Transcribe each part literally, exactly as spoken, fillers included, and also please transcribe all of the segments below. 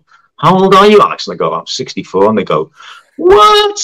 how old are you, Alex? And I go, I'm sixty-four. And they go, what?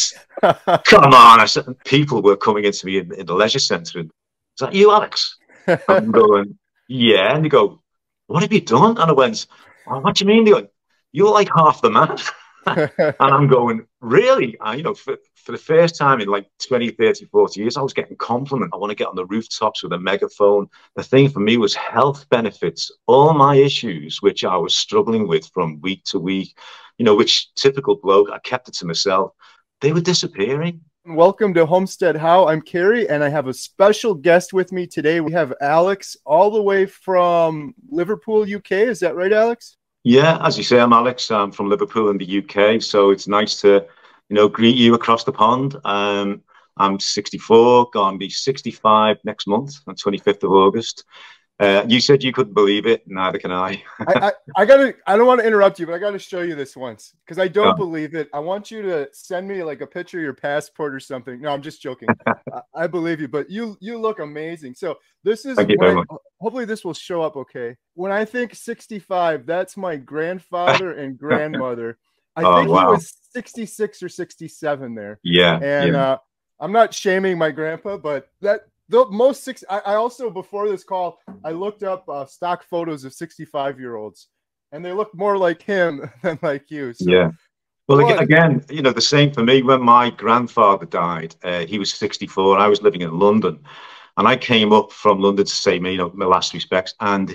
Come on. I said, people were coming into me in, in the leisure centre. And, is that you, Alex? I'm going, yeah. And they go, what have you done? And I went, oh, what do you mean? They go, you're like half the man. And I'm going, really? I, you know, for, for the first time in like twenty, thirty, forty years, I was getting compliments. I want to get on the rooftops with a megaphone. The thing for me was health benefits. All my issues, which I was struggling with from week to week, you know, which typical bloke, I kept it to myself. They were disappearing. Welcome to Homestead How. I'm Kerry, and I have a special guest with me today. We have Alex all the way from Liverpool, U K. Is that right, Alex? Yeah, as you say, I'm Alex. I'm from Liverpool in the U K, so it's nice to, you know, greet you across the pond. Um, I'm sixty-four, going to be sixty-five next month on twenty-fifth of August. Uh, you said you couldn't believe it. Neither can I. I, I, I gotta. I don't want to interrupt you, but I got to show you this once because I don't Oh. believe it. I want you to send me like a picture of your passport or something. No, I'm just joking. I, I believe you, but you you look amazing. So this is Thank you very when, much. hopefully this will show up okay. When I think sixty-five, that's my grandfather and grandmother. I Oh, think wow. he was sixty-six or sixty-seven there. Yeah, And yeah. uh, I'm not shaming my grandpa, but that the most six. I, I also before this call, I looked up uh, stock photos of sixty-five year olds, and they look more like him than like you. So, Yeah. Well, what? again, you know, the same for me. When my grandfather died, uh, he was sixty-four. I was living in London, and I came up from London to say, you know, my last respects. And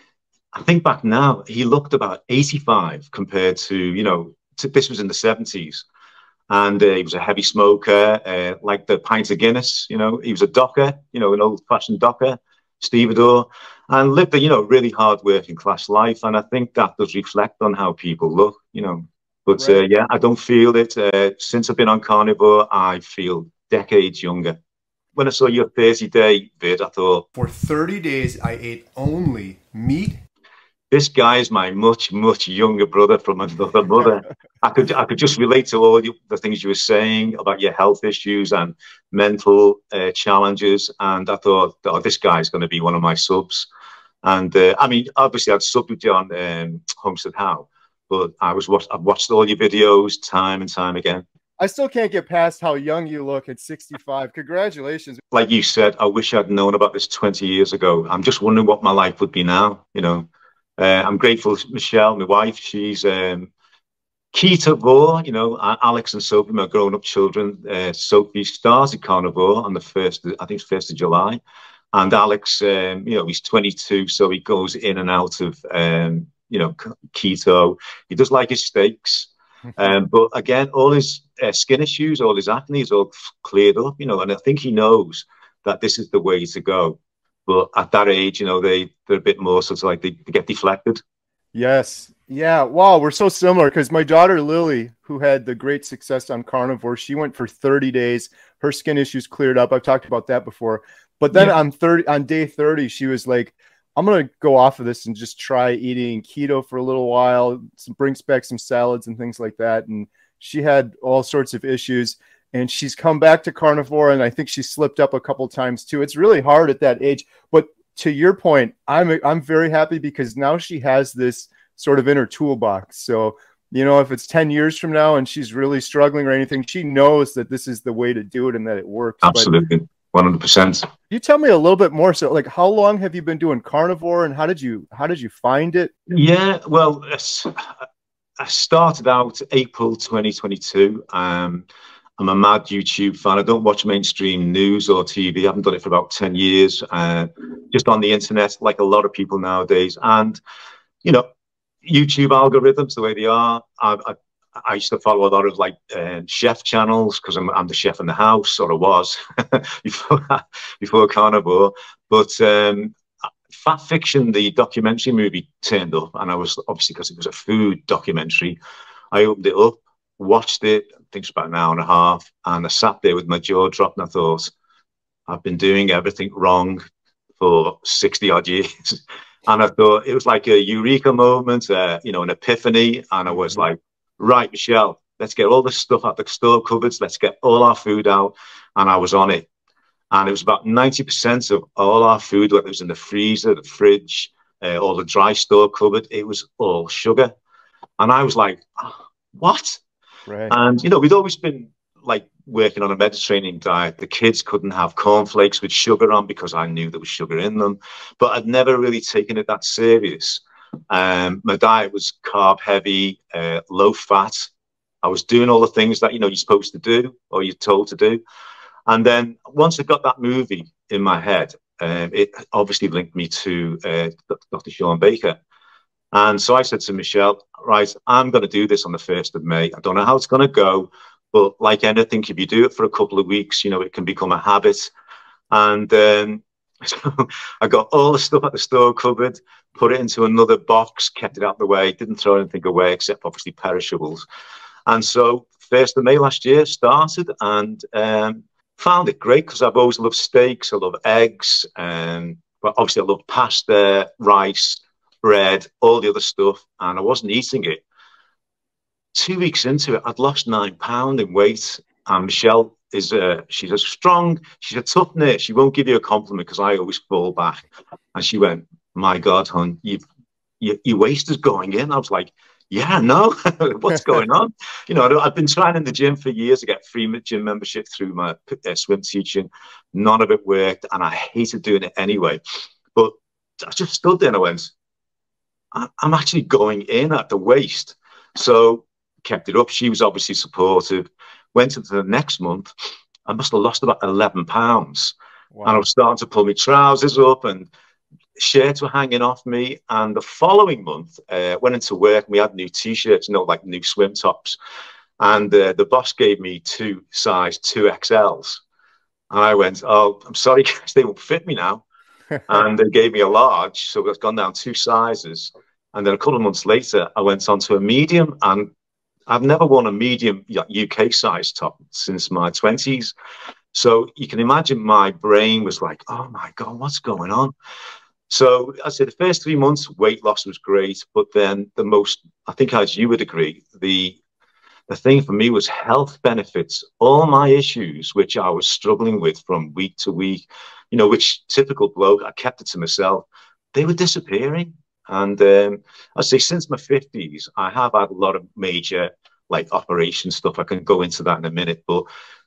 I think back now, he looked about eighty-five compared to, you know, to, this was in the seventies. And uh, he was a heavy smoker, uh, like the pint of Guinness, you know, he was a docker, you know, an old fashioned docker, stevedore, and lived a, you know, really hard working class life. And I think that does reflect on how people look, you know. But Right. uh, yeah, I don't feel it. Uh, since I've been on carnivore, I feel decades younger. When I saw your thirty day vid, I thought, For thirty days, I ate only meat. this guy is my much, much younger brother from another mother. I could, I could just relate to all you, the things you were saying about your health issues and mental uh, challenges. And I thought, oh, this guy's going to be one of my subs. And uh, I mean, obviously, I'd subbed with you on um, Homestead How, but I was watch, I've watched all your videos time and time again. I still can't get past how young you look at sixty-five. Congratulations. Like you said, I wish I'd known about this twenty years ago. I'm just wondering what my life would be now, you know. Uh, I'm grateful to Michelle, my wife. She's um, ketovore, you know. Alex and Sophie, my grown-up children. Uh, Sophie started carnivore on the first, I think it's first of July. And Alex, um, you know, he's twenty-two, so he goes in and out of, um, you know, keto. He does like his steaks. Um, but again, all his uh, skin issues, all his acne is all cleared up, you know, and I think he knows that this is the way to go. But at that age, you know, they, they're a bit more sort of like they, they get deflected. Yes. Yeah. Wow. We're so similar because my daughter Lily, who had the great success on carnivore, she went for thirty days. Her skin issues cleared up. I've talked about that before. But then Yeah. on thirty, on day thirty, she was like, I'm going to go off of this and just try eating keto for a little while. Some, brings back some salads and things like that. And she had all sorts of issues. And she's come back to carnivore, and I think she slipped up a couple times too. It's really hard at that age. But to your point, I'm I'm very happy because now she has this sort of inner toolbox. So, you know, if it's ten years from now and she's really struggling or anything, she knows that this is the way to do it and that it works. Absolutely. But one hundred percent. you tell me a little bit more. So, like, how long have you been doing carnivore, and how did you how did you find it? Yeah, well, I started out April twenty twenty-two. Um, I'm a mad YouTube fan. I don't watch mainstream news or T V. I haven't done it for about ten years. Uh, just on the internet, like a lot of people nowadays. And, you know, YouTube algorithms, the way they are, I, I, I used to follow a lot of like uh, chef channels because I'm, I'm the chef in the house, or I was before, before carnivore. But um, Fat Fiction, the documentary movie, turned up, and I was obviously, because it was a food documentary, I opened it up, watched it, I think it's about an hour and a half, and I sat there with my jaw dropped, and I thought, I've been doing everything wrong for sixty odd years. And I thought it was like a eureka moment, uh, you know, an epiphany. And I was like, right, Michelle, let's get all this stuff out the store cupboards. Let's get all our food out. And I was on it. And it was about ninety percent of all our food, whether it was in the freezer, the fridge, uh, or the dry store cupboard, it was all sugar. And I was like, oh, what? Right. And, you know, we'd always been like working on a Mediterranean diet. The kids couldn't have cornflakes with sugar on because I knew there was sugar in them, but I'd never really taken it that serious. Um, my diet was carb heavy, uh, low fat. I was doing all the things that, you know, you're supposed to do or you're told to do. And then once I got that movie in my head, um, it obviously linked me to uh, Doctor Sean Baker. And so I said to Michelle, right, I'm going to do this on the first of May. I don't know how it's going to go, but like anything, if you do it for a couple of weeks, you know, it can become a habit. And um, so I got all the stuff at the store covered, put it into another box, kept it out of the way, didn't throw anything away except obviously perishables. And so first of May last year started and um, found it great because I've always loved steaks, I love eggs, and but obviously I love pasta, rice, bread, all the other stuff, and I wasn't eating it. Two weeks into it, I'd lost nine pounds in weight. And Michelle is a, she's a strong, she's a tough nurse. She won't give you a compliment because I always fall back. And she went, my God, hon, you've, you, your waist is going in. I was like, yeah, no, what's going on? You know, I've been trying in the gym for years to get free gym membership through my uh, swim teaching. None of it worked, and I hated doing it anyway. But I just stood there and I went, I'm actually going in at the waist. So kept it up. She was obviously supportive. Went into the next month. I must have lost about eleven pounds. Wow. And I was starting to pull my trousers up and shirts were hanging off me. And the following month, uh, went into work and we had new t-shirts, you know, like new swim tops. And uh, the boss gave me two size two X Ls. And I went, oh, I'm sorry, guys, they won't fit me now. And they gave me a large. So I've gone down two sizes. And then a couple of months later, I went on to a medium, and I've never worn a medium U K size top since my twenties. So you can imagine my brain was like, oh my God, what's going on? So I said the first three months, weight loss was great. But then the most, I think as you would agree, the the thing for me was health benefits. All my issues, which I was struggling with from week to week, you know, which typical bloke, I kept it to myself, they were disappearing. And um, I'd say since my fifties, I have had a lot of major like operation stuff. I can go into that in a minute, but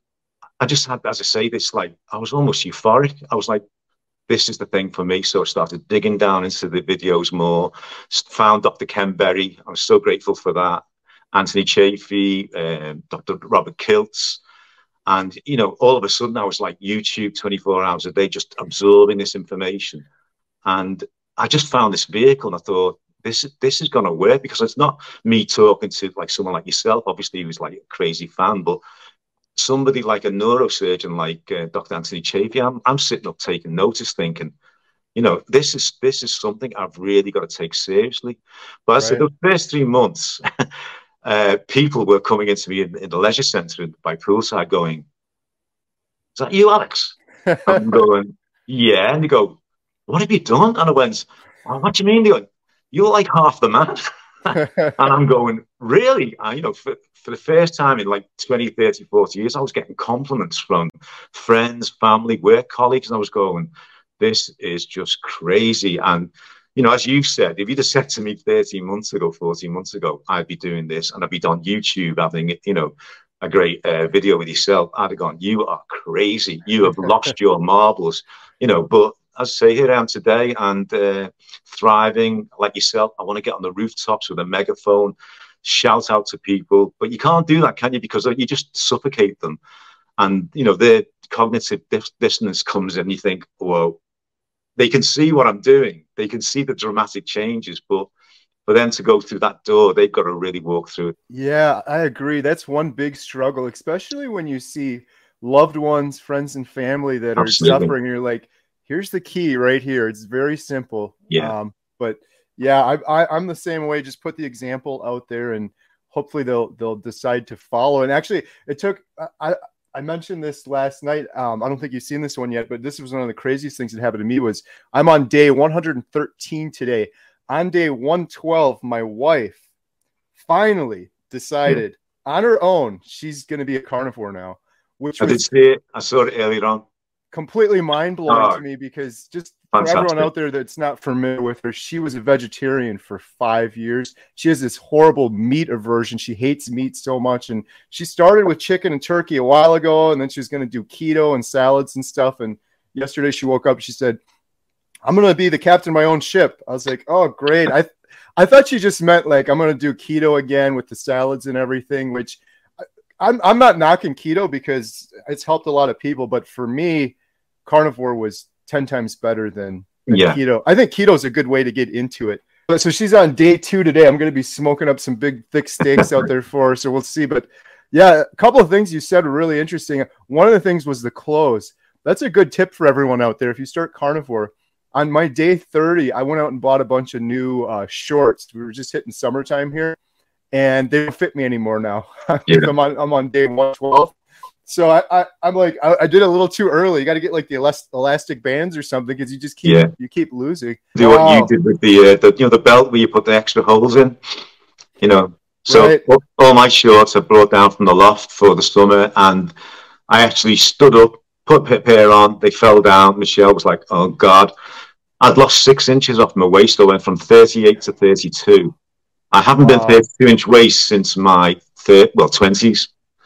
I just had, as I say, this like, I was almost euphoric. I was like, this is the thing for me. So I started digging down into the videos more, found Doctor Ken Berry. I was so grateful for that. Anthony Chaffee, um, Doctor Robert Kiltz. And, you know, all of a sudden I was like YouTube twenty-four hours a day, just absorbing this information. And I just found this vehicle and I thought, this, this is going to work, because it's not me talking to like someone like yourself, obviously, who's like a crazy fan, but somebody like a neurosurgeon like uh, Doctor Anthony Chaffee. I'm, I'm sitting up taking notice thinking, you know, this is this is something I've really got to take seriously. But I said, the first three months, uh, people were coming into me in, in the leisure centre by poolside going, is that you, Alex? I'm going, yeah. And they go, what have you done? And I went, oh, what do you mean? They go, you're like half the man. And I'm going, really? And, you know, for, for the first time in like twenty, thirty, forty years, I was getting compliments from friends, family, work colleagues. And I was going, this is just crazy. And, you know, as you've said, if you'd have said to me thirteen months ago, fourteen months ago, I'd be doing this and I'd be on YouTube having, you know, a great uh, video with yourself, I'd have gone, you are crazy. You have lost your marbles, you know, but as I say, here I am today and uh, thriving like yourself. I want to get on the rooftops with a megaphone, shout out to people, but you can't do that, can you? Because you just suffocate them. And, you know, their cognitive dis dissonance comes in and you think, well, they can see what I'm doing. They can see the dramatic changes, but for them to go through that door, they've got to really walk through it. Yeah, I agree. That's one big struggle, especially when you see loved ones, friends and family that Absolutely. are suffering. You're like, here's the key right here. It's very simple. Yeah. Um, but yeah, I, I, I'm the same way. Just put the example out there and hopefully they'll, they'll decide to follow. And actually it took, I, I mentioned this last night. Um, I don't think you've seen this one yet, but this was one of the craziest things that happened to me. Was I'm on day one hundred thirteen today. On day one twelve, my wife finally decided yeah. on her own, she's going to be a carnivore now, which I was did see it. I saw it earlier on. Completely mind blowing oh. to me, because just For everyone Fantastic. out there that's not familiar with her, she was a vegetarian for five years. She has this horrible meat aversion. She hates meat so much. And she started with chicken and turkey a while ago, and then she was going to do keto and salads and stuff. And yesterday she woke up and she said, I'm going to be the captain of my own ship. I was like, oh, great. I, I thought she just meant like, I'm going to do keto again with the salads and everything, which I'm, I'm not knocking keto because it's helped a lot of people. But for me, carnivore was ten times better than, than Yeah. keto. I think keto is a good way to get into it. So she's on day two today. I'm going to be smoking up some big, thick steaks out there for her. So we'll see. But yeah, a couple of things you said were really interesting. One of the things was the clothes. That's a good tip for everyone out there. If you start carnivore, on my day thirty, I went out and bought a bunch of new uh, shorts. We were just hitting summertime here, and they don't fit me anymore now. Yeah. I'm on I'm on day one twelve. So I, I I'm like I, I did a little too early. You got to get like the elast elastic bands or something because you just keep Yeah. you keep losing. Do Wow. what you did with the, uh, the you know the belt where you put the extra holes in, you know. So Right. all, all my shorts I brought down from the loft for the summer, and I actually stood up, put a pair on. They fell down. Michelle was like, "Oh God." I'd lost six inches off my waist. I went from thirty-eight to thirty-two. I haven't Wow. been thirty-two inch waist since my third, well, twenties.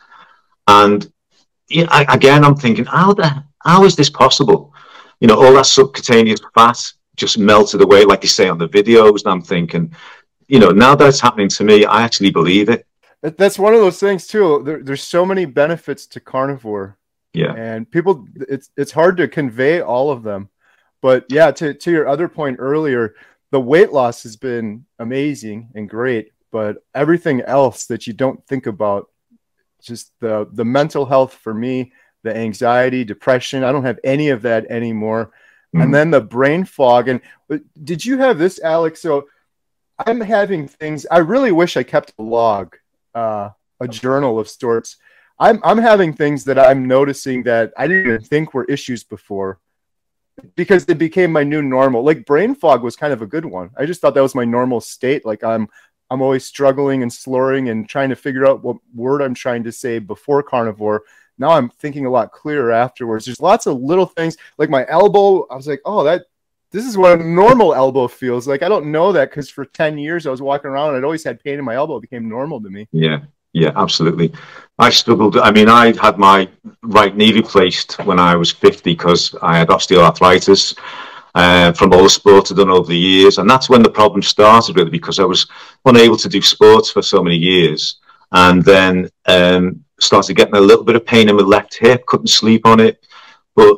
And yeah, I, again, I'm thinking, how the how is this possible? You know, all that subcutaneous fat just melted away, like they say on the videos. And I'm thinking, you know, now that it's happening to me, I actually believe it. That- That's one of those things too. There, there's so many benefits to carnivore, Yeah, and people, it's it's hard to convey all of them. But yeah, to to your other point earlier, the weight loss has been amazing and great, but everything else that you don't think about, just the the mental health for me, the anxiety, depression, I don't have any of that anymore. Mhm. And then the brain fog. And did you have this, Alex? So I'm having things. I really wish I kept a log, uh, a journal of sorts. I'm I'm having things that I'm noticing that I didn't even think were issues before, because it became my new normal. Like brain fog was kind of a good one. I just thought that was my normal state. Like I'm I'm always struggling and slurring and trying to figure out what word I'm trying to say before carnivore. Now I'm thinking a lot clearer afterwards. There's lots of little things like my elbow. I was like, oh, that this is what a normal elbow feels like. I don't know that because for ten years I was walking around and I'd always had pain in my elbow. It became normal to me. yeah, yeah, absolutely. I struggled. I mean, I had my right knee replaced when I was fifty because I had osteoarthritis uh, from all the sports I'd done over the years. And that's when the problem started, really, because I was unable to do sports for so many years. And then um, started getting a little bit of pain in my left hip, couldn't sleep on it. But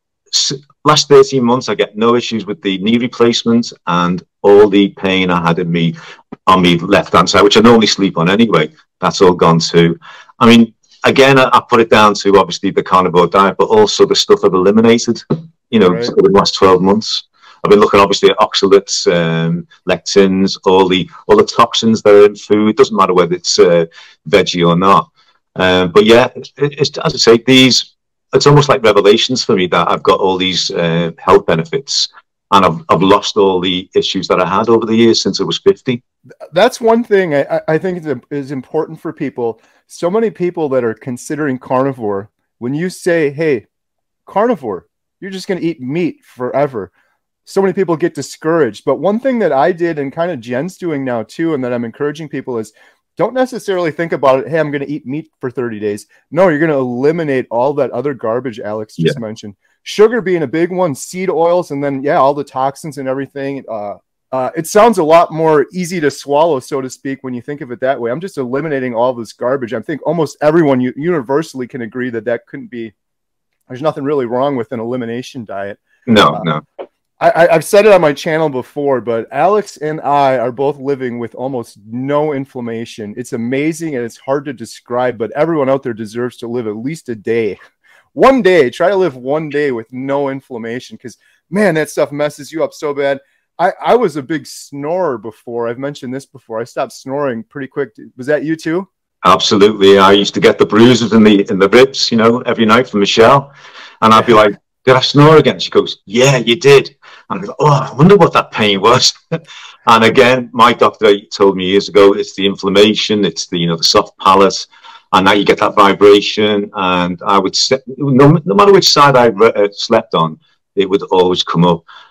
last thirteen months, I get no issues with the knee replacement, and all the pain I had in me on my left hand side, which I normally sleep on anyway, that's all gone too. I mean, again, I, I put it down to obviously the carnivore diet, but also the stuff I've eliminated, you know, Right. over the last twelve months. I've been looking obviously at oxalates, um, lectins, all the all the toxins that are in food. It doesn't matter whether it's uh, veggie or not. Um, but yeah, it, it's, as I say, these, it's almost like revelations for me that I've got all these uh, health benefits, and I've, I've lost all the issues that I had over the years since I was fifty. That's one thing I, I think is, is important for people. So many people that are considering carnivore, when you say, hey, carnivore, you're just going to eat meat forever. So many people get discouraged. But one thing that I did, and kind of Jen's doing now too, and that I'm encouraging people is, don't necessarily think about it. Hey, I'm going to eat meat for thirty days. No, you're going to eliminate all that other garbage Alex just Yeah. mentioned. Sugar being a big one, seed oils, and then, yeah, all the toxins and everything. Uh, uh, it sounds a lot more easy to swallow, so to speak, when you think of it that way. I'm just eliminating all this garbage. I think almost everyone u- universally can agree that that couldn't be, there's nothing really wrong with an elimination diet. No, Uh, no. I, I've said it on my channel before, but Alex and I are both living with almost no inflammation. It's amazing and it's hard to describe, but everyone out there deserves to live at least a day. One day, try to live one day with no inflammation, because, man, that stuff messes you up so bad. I, I was a big snorer before. I've mentioned this before. I stopped snoring pretty quick. Was that you too? Absolutely. I used to get the bruises in the in the ribs, you know, every night from Michelle. And I'd be like, did I snore again? She goes, yeah, you did. And I go, oh, I wonder what that pain was. And again, my doctor told me years ago, it's the inflammation, it's the, you know, the soft palate. And now you get that vibration. And I would, no, no matter which side I uh, slept on, it would always come up.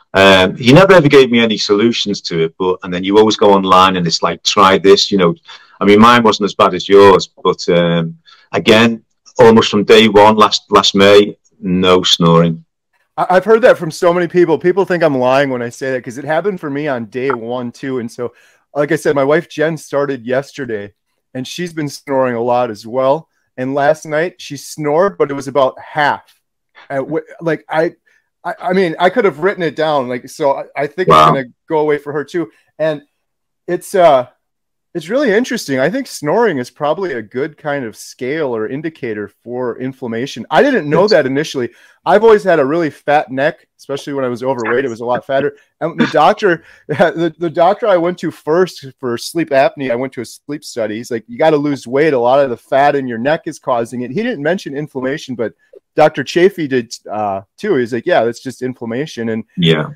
Um, he never ever gave me any solutions to it, but and then you always go online and it's like, try this, you know. I mean, mine wasn't as bad as yours, but um, again, almost from day one, last last May, no snoring. I've heard that from so many people. People think I'm lying when I say that because it happened for me on day one too. And so, like I said, my wife Jen started yesterday, and she's been snoring a lot as well. And last night she snored, but it was about half. And like I, I, I mean, I could have written it down. Like so, I, I think wow. It's gonna go away for her too. And it's uh, it's really interesting. I think snoring is probably a good kind of scale or indicator for inflammation. I didn't know that initially. I've always had a really fat neck, especially when I was overweight. It was a lot fatter. And the doctor, the, the doctor I went to first for sleep apnea, I went to a sleep study. He's like, you got to lose weight. A lot of the fat in your neck is causing it. He didn't mention inflammation, but Doctor Chafee did uh, too. He's like, yeah, that's just inflammation. And yeah.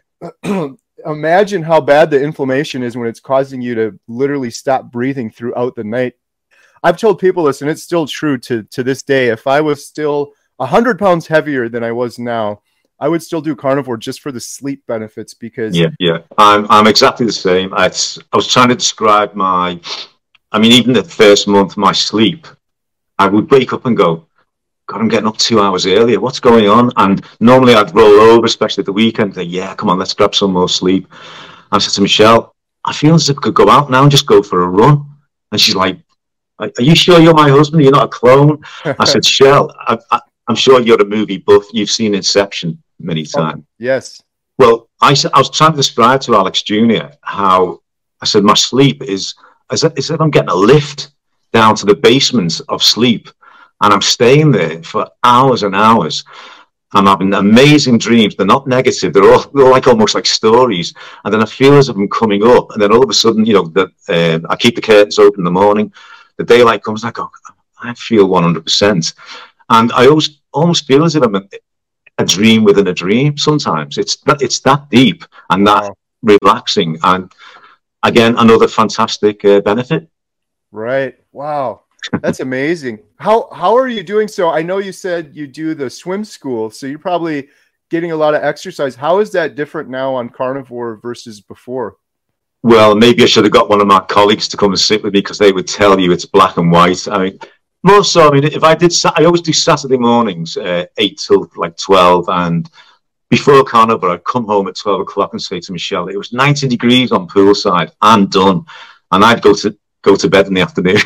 Imagine how bad the inflammation is when it's causing you to literally stop breathing throughout the night. I've told people this, and it's still true to, to this day. If I was still one hundred pounds heavier than I was now, I would still do carnivore just for the sleep benefits because... Yeah, yeah. I'm, I'm exactly the same. I, I was trying to describe my... I mean, even the first month, my sleep, I would wake up and go, God, I'm getting up two hours earlier. What's going on? And normally I'd roll over, especially at the weekend. Think, yeah, come on, let's grab some more sleep. I said to Michelle, I feel as if I could go out now and just go for a run. And she's like, are you sure you're my husband? You're not a clone? I said, Shell, I, I, I'm sure you're a movie buff. You've seen Inception many times. Oh, yes. Well, I, I was trying to describe to Alex Junior how I said my sleep is as if I'm getting a lift down to the basement of sleep. And I'm staying there for hours and hours. I'm having amazing dreams. They're not negative. They're all they're like almost like stories. And then I feel as if I'm coming up. And then all of a sudden, you know, the, uh, I keep the curtains open in the morning. The daylight comes. I go, I feel one hundred percent. And I always almost feel as if I'm a, a dream within a dream. Sometimes it's that it's that deep and that wow. relaxing. And again, another fantastic uh, benefit. Right. Wow. That's amazing. How how are you doing? So I know you said you do the swim school, so you're probably getting a lot of exercise. How is that different now on carnivore versus before? Well, maybe I should have got one of my colleagues to come and sit with me because they would tell you it's black and white. I mean, more so, I mean, if I did, I always do Saturday mornings, uh, eight till like twelve, and before carnivore, I'd come home at twelve o'clock and say to Michelle, it was ninety degrees on poolside. I'm done, and I'd go to go to bed in the afternoon.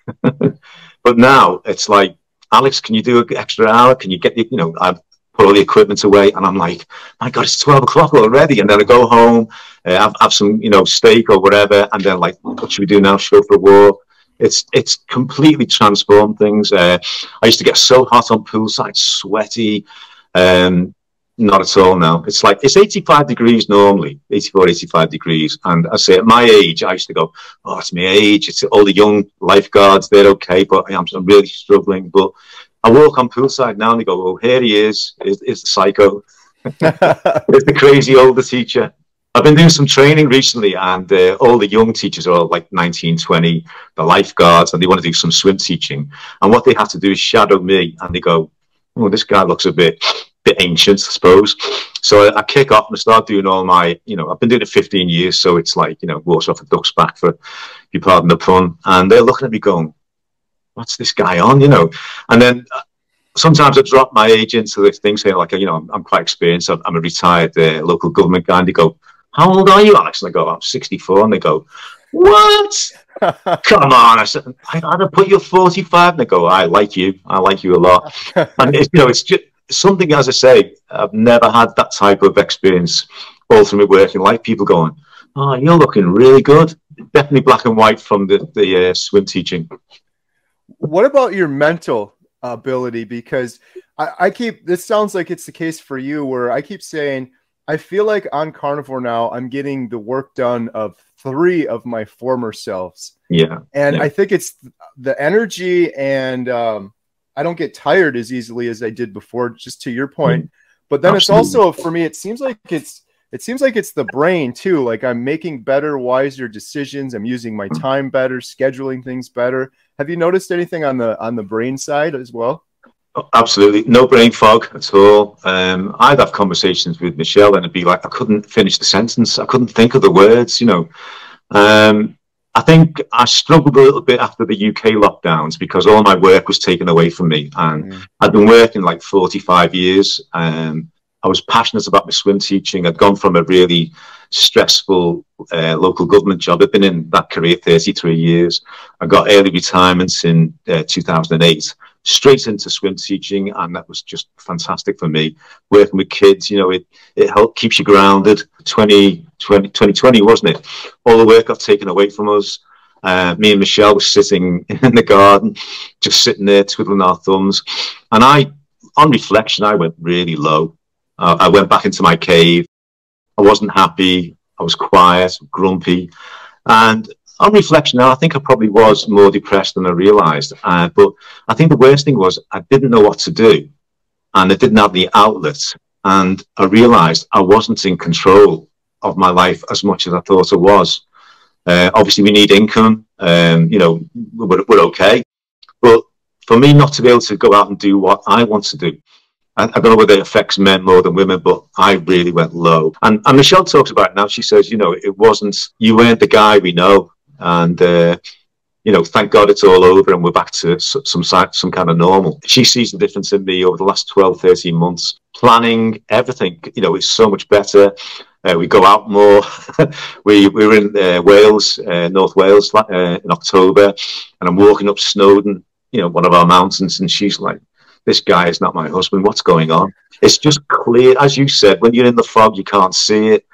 But now it's like, Alex, can you do an extra hour? Can you get the, you know, I've put all the equipment away and I'm like, my God, it's twelve o'clock already. And then I go home, uh, have, have some, you know, steak or whatever. And then like, what should we do now? Should go for a walk. It's, it's completely transformed things. Uh, I used to get so hot on poolside, sweaty. Um, Not at all now. It's like, it's eighty-five degrees normally, eighty-four, eighty-five degrees. And I say at my age, I used to go, oh, it's my age. It's all the young lifeguards. They're okay, but I'm, I'm really struggling. But I walk on poolside now and they go, oh, here he is. Is, is the psycho. It's the crazy older teacher. I've been doing some training recently and uh, all the young teachers are all like nineteen, twenty, the lifeguards, and they want to do some swim teaching. And what they have to do is shadow me and they go, oh, this guy looks a bit... bit ancient, I suppose. So I, I kick off and I start doing all my, you know, I've been doing it fifteen years, so it's like, you know, water off a duck's back, for, if you pardon the pun. And they're looking at me going, what's this guy on, you know? And then uh, sometimes I drop my age into this thing saying like, you know, I'm, I'm quite experienced. I'm, I'm a retired uh, local government guy. And they go, how old are you, Alex? And I go, I'm sixty-four. And they go, what? Come on. I said, I'd have put you at forty-five. And they go, I like you. I like you a lot. And it's, you know, it's just, something, as I say, I've never had that type of experience all through my working life. People going, oh, you're looking really good. Definitely black and white from the, the uh, swim teaching. What about your mental ability? Because I, I keep, this sounds like it's the case for you, where I keep saying, I feel like on carnivore now, I'm getting the work done of three of my former selves. Yeah. And yeah. I think it's the energy and, um, I don't get tired as easily as I did before, just to your point. But then Absolutely. It's also, for me, it seems like it's, it seems like it's the brain too. Like I'm making better, wiser decisions. I'm using my time better, scheduling things better. Have you noticed anything on the, on the brain side as well? Absolutely. No brain fog at all. Um, I'd have conversations with Michelle and it'd be like, I couldn't finish the sentence. I couldn't think of the words, you know. Um, I think I struggled a little bit after the U K lockdowns because all my work was taken away from me. And mm. I'd been working like forty-five years. Um, I was passionate about my swim teaching. I'd gone from a really stressful uh, local government job. I'd been in that career thirty-three years. I got early retirements in uh, two thousand eight. Straight into swim teaching, and that was just fantastic for me. Working with kids, you know, it it helps keeps you grounded. twenty twenty, twenty twenty, wasn't it? All the work got taken away from us. Uh, me and Michelle were sitting in the garden, just sitting there twiddling our thumbs. And I, on reflection, I went really low. Uh, I went back into my cave. I wasn't happy. I was quiet, grumpy, and on reflection now, I think I probably was more depressed than I realised. Uh, but I think the worst thing was I didn't know what to do, and I didn't have the outlet. And I realised I wasn't in control of my life as much as I thought I was. Uh, obviously, we need income. Um, you know, we're, we're okay. But for me not to be able to go out and do what I want to do, I, I don't know whether it affects men more than women, but I really went low. And, and Michelle talks about it now. She says, you know, it wasn't, you weren't the guy we know. And, uh, you know, thank God it's all over and we're back to some some kind of normal. She sees the difference in me over the last twelve, thirteen months. Planning, everything, you know, is so much better. Uh, we go out more. we, we were in uh, Wales, uh, North Wales uh, in October, and I'm walking up Snowdon, you know, one of our mountains, and she's like, this guy is not my husband. What's going on? It's just clear. As you said, when you're in the fog, you can't see it.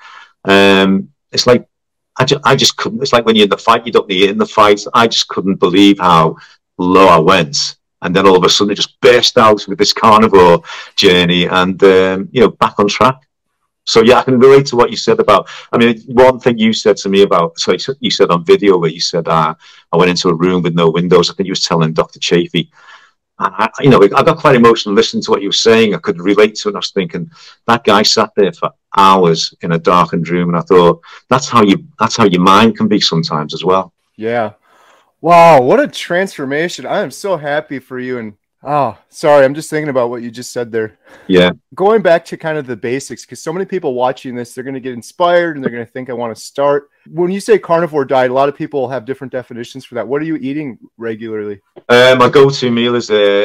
Um, it's like, I just, I just couldn't. It's like when you're in the fight, you don't need it in the fight. I just couldn't believe how low I went. And then all of a sudden it just burst out with this carnivore journey and, um, you know, back on track. So, yeah, I can relate to what you said about, I mean, one thing you said to me about, so you said on video where you said, uh, I went into a room with no windows. I think you was telling Doctor Chafee. And I, you know, I got quite emotional listening to what you were saying. I could relate to it. And I was thinking, that guy sat there for hours in a darkened room. And I thought, that's how you, that's how your mind can be sometimes as well. Yeah. Wow. What a transformation. I am so happy for you. And oh, sorry. I'm just thinking about what you just said there. Yeah. Going back to kind of the basics, because so many people watching this, they're going to get inspired and they're going to think I want to start. When you say carnivore diet, a lot of people have different definitions for that. What are you eating regularly? Uh, my go-to meal is uh,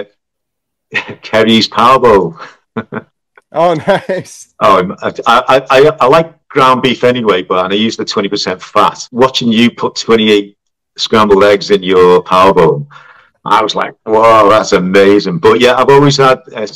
Kerry's Power Bowl. Oh, nice. Oh, I, I, I, I like ground beef anyway, but and I use the twenty percent fat. Watching you put twenty-eight scrambled eggs in your Power Bowl, I was like, wow, that's amazing. But yeah, I've always had, uh,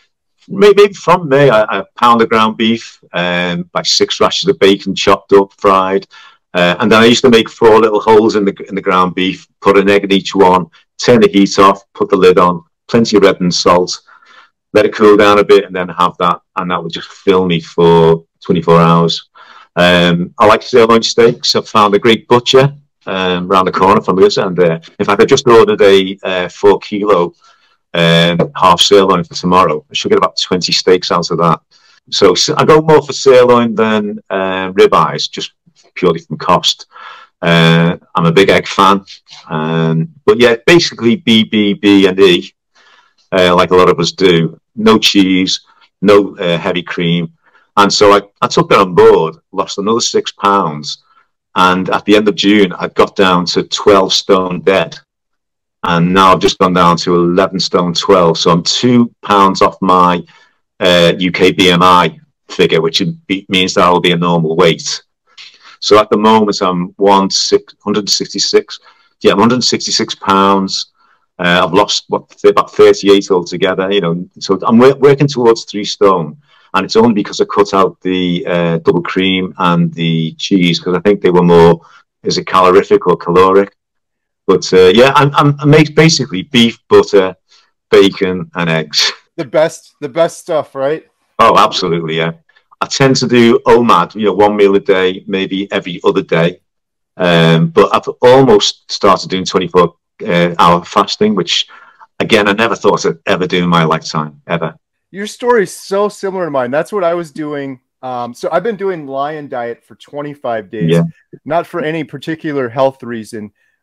maybe from May, a pound of ground beef, um, like six rashers of bacon chopped up, fried. Uh, and then I used to make four little holes in the in the ground beef, put an egg in each one, turn the heat off, put the lid on, plenty of red and salt, let it cool down a bit, and then have that. And that would just fill me for twenty-four hours. Um, I like sirloin steaks. I've found a great butcher um, around the corner from us. And uh, in fact, I just ordered a uh, four kilo um, half sirloin for tomorrow. I should get about twenty steaks out of that. So, so I go more for sirloin than uh, ribeyes, just purely from cost. Uh, I'm a big egg fan. Um, but yeah, basically B, B, B and E, uh, like a lot of us do. No cheese, no uh, heavy cream. And so I, I took that on board, lost another six pounds. And at the end of June, I got down to twelve stone dead. And now I've just gone down to eleven stone twelve. So I'm two pounds off my uh, U K B M I figure, which be, means that I'll be a normal weight. So at the moment, I'm one hundred sixty-six. Yeah, I'm one hundred sixty-six pounds. Uh, I've lost what about thirty-eight altogether. You know, so I'm working towards three stone, and it's only because I cut out the uh, double cream and the cheese because I think they were more, is it calorific or caloric? But uh, yeah, I'm I'm basically beef, butter, bacon, and eggs. The best, the best stuff, right? Oh, absolutely, yeah. I tend to do O M A D, you know, one meal a day, maybe every other day. Um, but I've almost started doing twenty-four uh, hour fasting, which, again, I never thought I'd ever do in my lifetime, ever. Your story is so similar to mine. That's what I was doing. Um, so I've been doing Lion Diet for twenty-five days, yeah. Not for any particular health reason.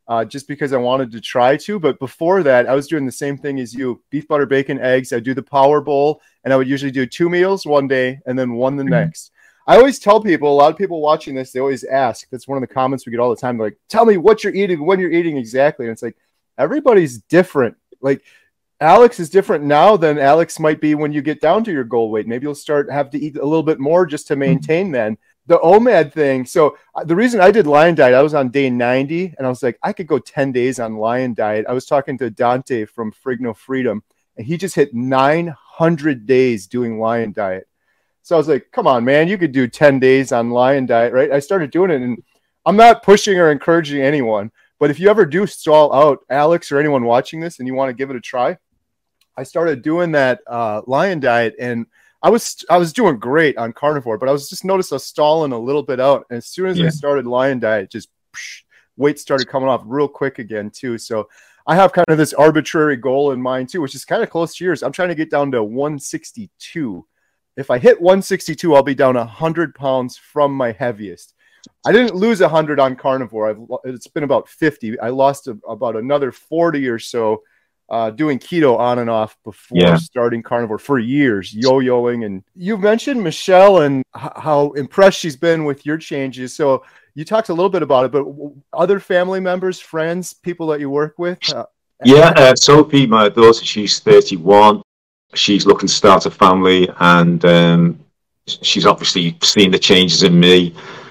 uh, just because I wanted to try to. But before that, I was doing the same thing as you: beef, butter, bacon, eggs. I do the Power Bowl, and I would usually do two meals one day and then one the mm-hmm. next. I always tell people, a lot of people watching this, they always ask. That's one of the comments we get all the time. They're like, tell me what you're eating, when you're eating exactly. And it's like, everybody's different. Like, Alex is different now than Alex might be when you get down to your goal weight. Maybe you'll start have to eat a little bit more just to maintain then. The O M A D thing. So uh, the reason I did Lion Diet, I was on day ninety, and I was like, I could go ten days on Lion Diet. I was talking to Dante from Frigno Freedom, and he just hit nine hundred days doing Lion Diet. So I was like, come on, man, you could do ten days on Lion Diet, right? I started doing it, and I'm not pushing or encouraging anyone, but if you ever do stall out, Alex or anyone watching this, and you want to give it a try, I started doing that uh, Lion Diet, and I was I was doing great on carnivore, but I was just noticed I was stalling a little bit out. And as soon as yeah. I started Lion Diet, just psh, weight started coming off real quick again too. So I have kind of this arbitrary goal in mind too, which is kind of close to yours. I'm trying to get down to one sixty-two. If I hit one sixty-two, I'll be down one hundred pounds from my heaviest. I didn't lose one hundred on carnivore. I've, it's been about fifty. I lost a, about another forty or so uh, doing keto on and off before yeah. starting carnivore for years, yo-yoing. And you mentioned Michelle and h- how impressed she's been with your changes. So you talked a little bit about it, but other family members, friends, people that you work with? Uh, yeah, uh, Sophie, my daughter, she's thirty-one. She's looking to start a family, and um, she's obviously seen the changes in me.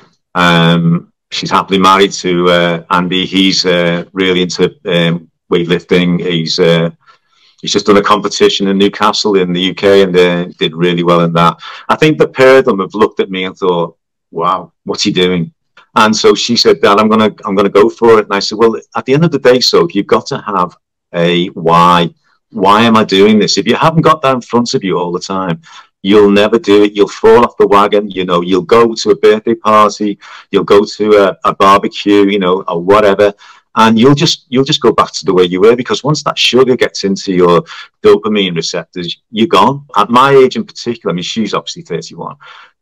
Um, she's happily married to uh, Andy. He's uh, really into um, weightlifting. He's uh, he's just done a competition in Newcastle in the U K, and uh, did really well in that. I think the pair of them have looked at me and thought, "Wow, what's he doing?" And so she said, "Dad, I'm gonna I'm gonna go for it." And I said, "Well, at the end of the day, so you've got to have a why. Why am I doing this? If you haven't got that in front of you all the time, you'll never do it. You'll fall off the wagon. You know, you'll go to a birthday party, you'll go to a, a barbecue, you know, or whatever, and you'll just you'll just go back to the way you were, because once that sugar gets into your dopamine receptors, you're gone. At my age in particular, I mean, she's obviously thirty-one.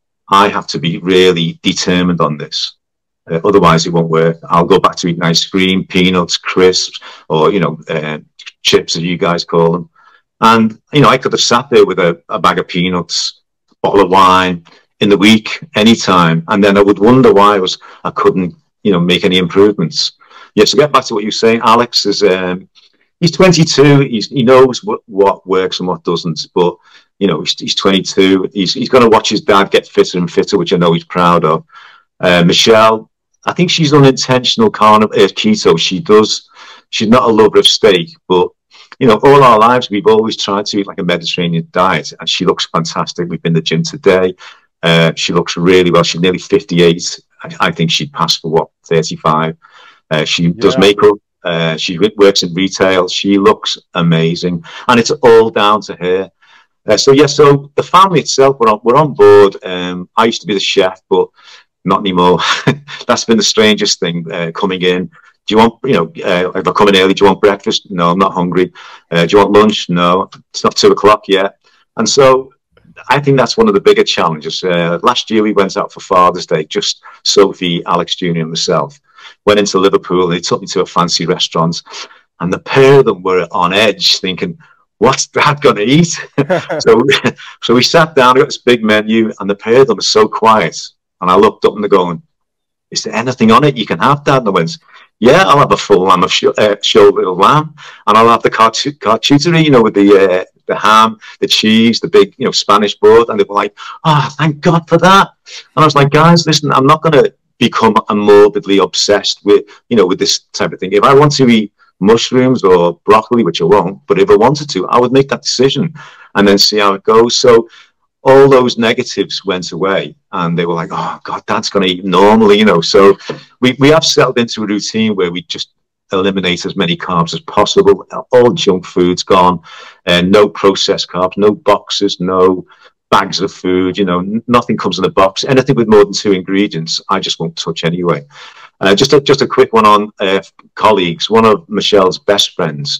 I have to be really determined on this. Uh, otherwise, it won't work. I'll go back to eating ice cream, peanuts, crisps, or, you know, uh, chips, as you guys call them. And, you know, I could have sat there with a, a bag of peanuts, a bottle of wine in the week, anytime. And then I would wonder why I was, I couldn't, you know, make any improvements. Yeah, so get back to what you're saying. Alex is, um, he's twenty-two. He's, he knows what, what works and what doesn't. But, you know, he's, he's twenty-two. He's, he's going to watch his dad get fitter and fitter, which I know he's proud of. Uh, Michelle, I think she's unintentional carnivore, uh, keto. She does, she's not a lover of steak, but, you know, all our lives, we've always tried to eat like a Mediterranean diet, and she looks fantastic. We've been to the gym today. Uh, she looks really well. She's nearly fifty-eight. I, I think she'd pass for, what, thirty-five. Uh, she yeah. does makeup. Uh, she works in retail. She looks amazing. And it's all down to her. Uh, so, yeah, so the family itself, we're on, we're on board. Um, I used to be the chef, but not anymore. That's been the strangest thing, uh, coming in. Do you want, you know, uh, if I come in early, do you want breakfast? No, I'm not hungry. Uh, do you want lunch? No, it's not two o'clock yet. And so I think that's one of the bigger challenges. Uh, last year we went out for Father's Day, just Sophie, Alex Junior and myself. Went into Liverpool, they took me to a fancy restaurant, and the pair of them were on edge thinking, what's Dad going to eat? so, so we sat down, we got this big menu, and the pair of them were so quiet. And I looked up and they're going, is there anything on it you can have, Dad? And I went, yeah, I'll have a full lamb of sh uh, shoulder of lamb, and I'll have the charcuterie, you know, with the uh, the ham, the cheese, the big, you know, Spanish bread. And they were like, oh, thank God for that. And I was like, guys, listen, I'm not going to become morbidly obsessed with, you know, with this type of thing. If I want to eat mushrooms or broccoli, which I won't, but if I wanted to, I would make that decision and then see how it goes. So all those negatives went away, and they were like, oh, God, Dad's going to eat normally, you know. So we, we have settled into a routine where we just eliminate as many carbs as possible. All junk food's gone, and no processed carbs, no boxes, no bags of food, you know, nothing comes in a box. Anything with more than two ingredients, I just won't touch anyway. Uh, just, a, just a quick one on uh, colleagues. One of Michelle's best friends,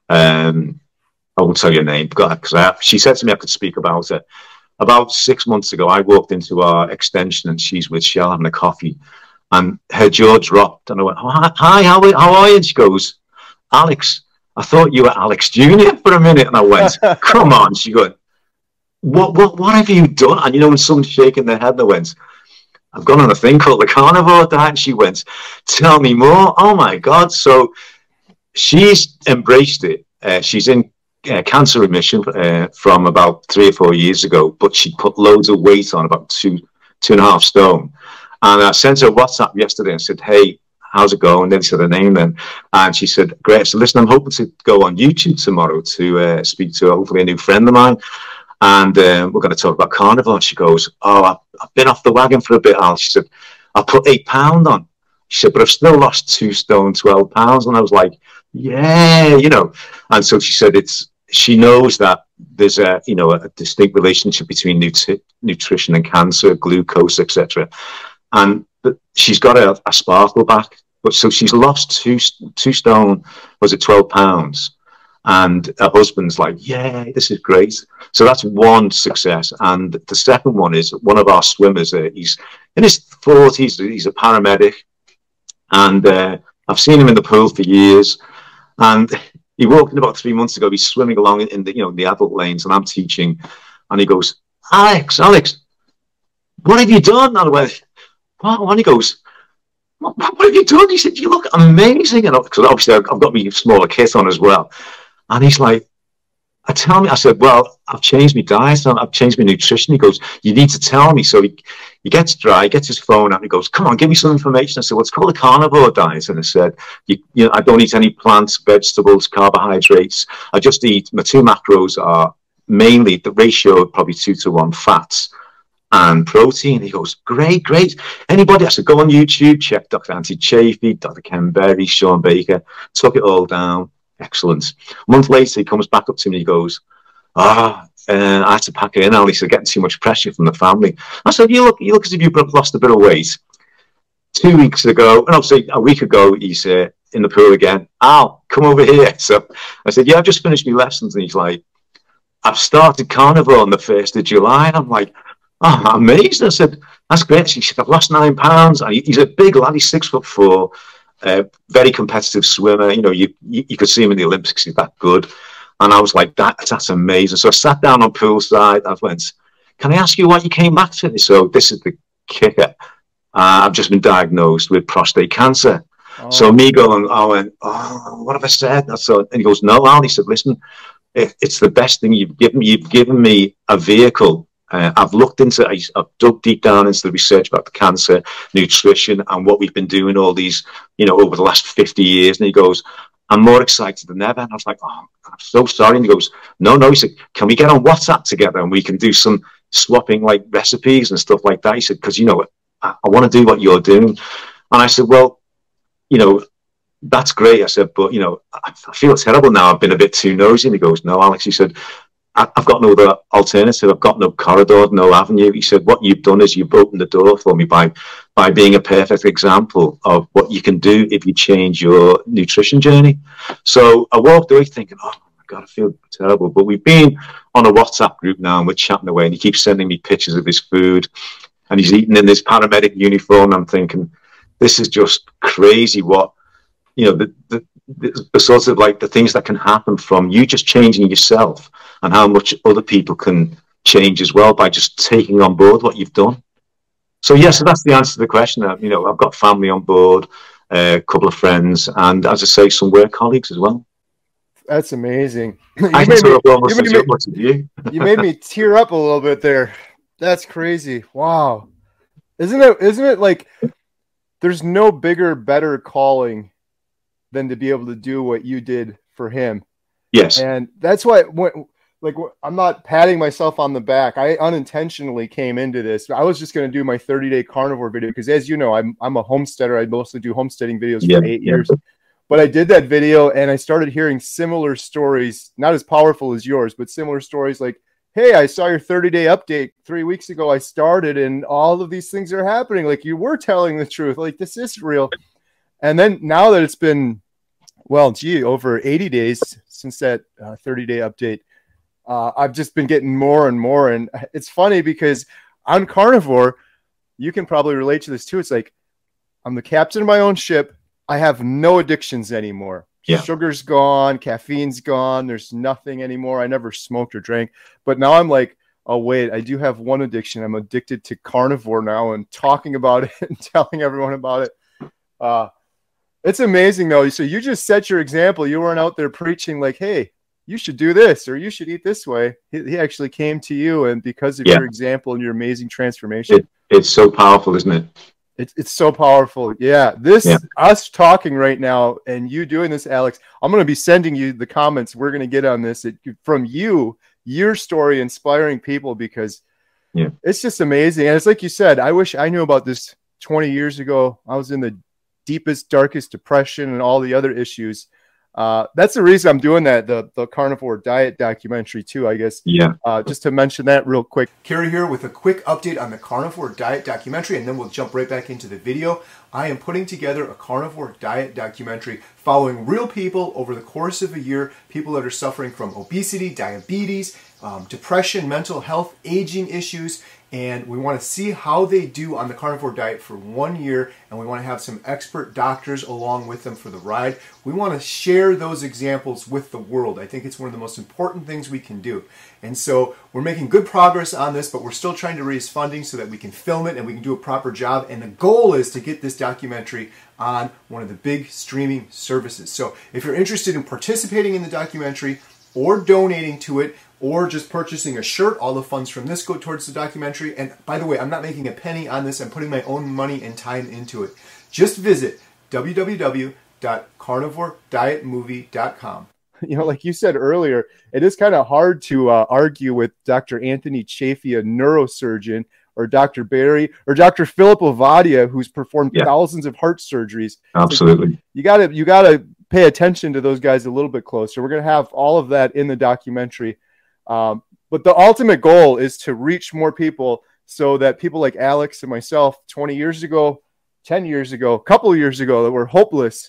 um, I won't tell you her name, because she said to me I could speak about it. About six months ago, I walked into our extension, and she's with Shell having a coffee. And her jaw dropped, and I went, oh, hi, how, how are you? And she goes, Alex, I thought you were Alex Junior for a minute. And I went, come on. She goes, what, what, what have you done? And you know, when someone's shaking their head, they went, I've gone on a thing called the carnivore diet. And she went, tell me more. Oh my God. So she's embraced it. Uh, she's in uh, cancer remission uh, from about three or four years ago, but she put loads of weight on, about two, two and a half stone. And I sent her a WhatsApp yesterday and said, hey, how's it going? And then she said her name then. And she said, great. So listen, I'm hoping to go on YouTube tomorrow to uh, speak to hopefully a new friend of mine. And uh, we're going to talk about carnivore. And she goes, oh, I've, I've been off the wagon for a bit, Al. She said, I put eight pounds on. She said, but I've still lost two stone, twelve pounds. And I was like, yeah, you know. And so she said, it's, she knows that there's a, you know, a distinct relationship between nut- nutrition and cancer, glucose, et cetera. And but she's got a, a sparkle back. But so she's lost two two stone, was it twelve pounds? And her husband's like, yeah, this is great. So that's one success. And the second one is one of our swimmers. Uh, he's in his forties. He's a paramedic. And uh, I've seen him in the pool for years. And he walked in about three months ago. He's swimming along in the, you know, the adult lanes, and I'm teaching. And he goes, Alex, Alex, what have you done? And I went, what? And he goes, what, what have you done? He said, you look amazing. And because obviously I've got my smaller kit on as well. And he's like, I tell me, I said, well, I've changed my diet, I've changed my nutrition. He goes, you need to tell me. So he, he gets dry, gets his phone out, and he goes, come on, give me some information. I said, well, it's called a carnivore diet. And I said, you, you know, I don't eat any plants, vegetables, carbohydrates. I just eat, my two macros are mainly the ratio of probably two to one fats and protein. He goes, great, great. Anybody? I said, go on YouTube, check Doctor Anthony Chaffee, Doctor Ken Berry, Sean Baker, took it all down. Excellent. A month later, he comes back up to me and he goes, ah, uh, I had to pack it in. He said, getting too much pressure from the family. I said, you look, you look as if you've lost a bit of weight. Two weeks ago, and obviously a week ago, he's uh, in the pool again. Al, come over here. So I said, yeah, I've just finished my lessons. And he's like, I've started carnivore on the first of July. And I'm like, oh, I'm amazed. I said, that's great. She said, I've lost nine pounds. And he, he's a big lad. He's six foot four, uh, very competitive swimmer. You know, you, you, you could see him in the Olympics. He's that good. And I was like, that, that's amazing. So I sat down on poolside. I went, can I ask you what you came back to? So this is the kicker. Uh, I've just been diagnosed with prostate cancer. Oh. So me going, I went, oh, what have I said? I said, and he goes, no, Al. He said, listen, it, it's the best thing you've given me. You've given me a vehicle. Uh, I've looked into, I've dug deep down into the research about the cancer, nutrition, and what we've been doing all these, you know, over the last fifty years. And he goes, I'm more excited than ever. And I was like, oh, I'm so sorry. And he goes, no, no. He said, can we get on WhatsApp together and we can do some swapping like recipes and stuff like that? He said, because, you know, I, I want to do what you're doing. And I said, well, you know, that's great. I said, but, you know, I, I feel terrible now. I've been a bit too nosy. And he goes, no, Alex. He said, I've got no other alternative. I've got no corridor, no avenue. He said, what you've done is you've opened the door for me by by being a perfect example of what you can do if you change your nutrition journey. So I walked away thinking, oh my God, I feel terrible. But we've been on a WhatsApp group now and we're chatting away and he keeps sending me pictures of his food and he's eating in this paramedic uniform. I'm thinking, this is just crazy what, you know, the, the, the, the sort of like the things that can happen from you just changing yourself and how much other people can change as well by just taking on board what you've done. So, yes, yeah, so that's the answer to the question. Uh, you know, I've got family on board, uh, a couple of friends, and as I say, some work colleagues as well. That's amazing. You I made, me, you, made me, you. you made me tear up a little bit there. That's crazy. Wow. Isn't it, isn't it like there's no bigger, better calling than to be able to do what you did for him? Yes. And that's why when, like, I'm not patting myself on the back. I unintentionally came into this. I was just going to do my thirty day carnivore video because, as you know, I'm I'm a homesteader. I mostly do homesteading videos yeah, for eight yeah. years. But I did that video and I started hearing similar stories, not as powerful as yours, but similar stories like, hey, I saw your thirty day update three weeks ago. I started and all of these things are happening. Like, you were telling the truth. Like, this is real. And then now that it's been, well, gee, over eighty days since that uh, thirty day update, uh, I've just been getting more and more. And it's funny because on carnivore, you can probably relate to this too. It's like, I'm the captain of my own ship. I have no addictions anymore. Yeah. Sugar's gone, caffeine's gone. There's nothing anymore. I never smoked or drank, but now I'm like, oh wait, I do have one addiction. I'm addicted to carnivore now, and talking about it and telling everyone about it. Uh, it's amazing though. So you just set your example. You weren't out there preaching like, hey, you should do this or you should eat this way. He, he actually came to you, and because of yeah. your example and your amazing transformation, it, it's so powerful, isn't it? It's it's so powerful. Yeah. This, yeah. us talking right now and you doing this, Alex, I'm going to be sending you the comments we're going to get on this it, from you, your story inspiring people, because yeah. it's just amazing. And it's like you said, I wish I knew about this twenty years ago. I was in the deepest, darkest depression and all the other issues. Uh, that's the reason I'm doing that, the, the carnivore diet documentary too, I guess. Yeah. Uh, just to mention that real quick. Carrie here with a quick update on the carnivore diet documentary, and then we'll jump right back into the video. I am putting together a carnivore diet documentary following real people over the course of a year, people that are suffering from obesity, diabetes, um, depression, mental health, aging issues, and we want to see how they do on the carnivore diet for one year, and we want to have some expert doctors along with them for the ride. We want to share those examples with the world. I think it's one of the most important things we can do. And so we're making good progress on this, but we're still trying to raise funding so that we can film it and we can do a proper job. And the goal is to get this documentary on one of the big streaming services. So if you're interested in participating in the documentary or donating to it, or just purchasing a shirt, all the funds from this go towards the documentary. And by the way, I'm not making a penny on this. I'm putting my own money and time into it. Just visit w w w dot carnivore diet movie dot com. You know, like you said earlier, it is kind of hard to uh, argue with Doctor Anthony Chaffee, a neurosurgeon, or Doctor Barry, or Doctor Philip Ovadia, who's performed yeah. thousands of heart surgeries. Absolutely. So you gotta, you gotta pay attention to those guys a little bit closer. We're gonna have all of that in the documentary. Um, but the ultimate goal is to reach more people so that people like Alex and myself twenty years ago, ten years ago, a couple of years ago that were hopeless.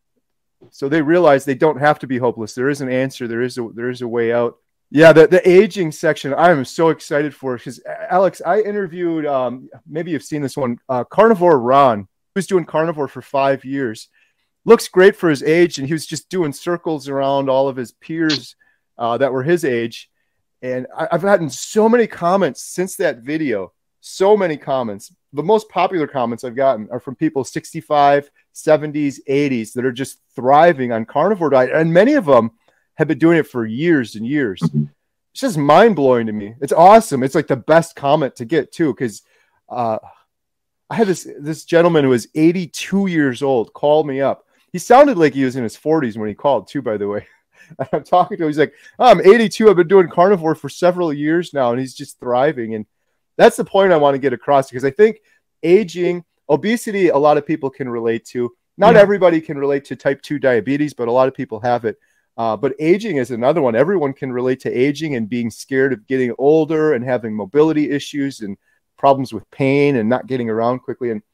So they realize they don't have to be hopeless. There is an answer. There is a, there is a way out. Yeah. The, the aging section, I am so excited for, because Alex, I interviewed, um, maybe you've seen this one, uh, Carnivore Ron, who was doing carnivore for five years, looks great for his age. And he was just doing circles around all of his peers, uh, that were his age. And I've gotten so many comments since that video, so many comments. The most popular comments I've gotten are from people sixty-five, seventies, eighties that are just thriving on carnivore diet. And many of them have been doing it for years and years. Mm-hmm. It's just mind blowing to me. It's awesome. It's like the best comment to get too. Cause uh, I had this, this gentleman who was eighty-two years old call me up. He sounded like he was in his forties when he called too, by the way. I'm talking to him. He's like, oh, I'm eighty-two. I've been doing carnivore for several years now, and he's just thriving. And that's the point I want to get across, because I think aging, obesity, a lot of people can relate to. Not yeah. everybody can relate to type two diabetes, but a lot of people have it. Uh, but aging is another one. Everyone can relate to aging and being scared of getting older and having mobility issues and problems with pain and not getting around quickly. And